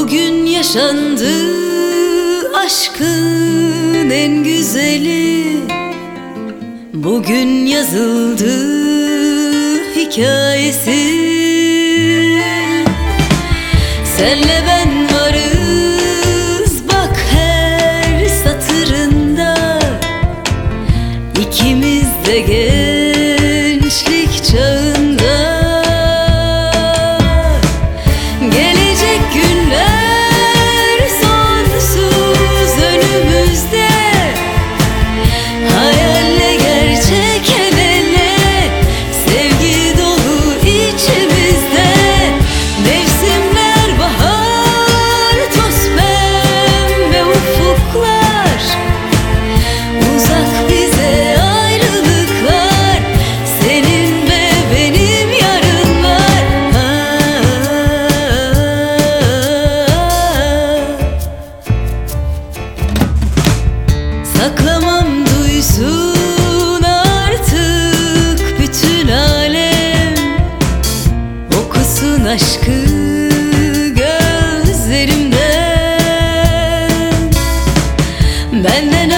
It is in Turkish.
Bugün yaşandı aşkın en güzeli, bugün yazıldı hikayesi. Senle ben varız bak her satırında, İkimiz de gençlik çağında. Gelecek günler sonsuz önümüzde, hayalle gerçek el ele, sevgi dolu içimizde. Mevsimler bahar, toz pembe ufuklar, uzak bize ayrılıklar, senin ve benim yarınlar. Saklamam duysun artık bütün alem, okusun aşkı gözlerimden. Benden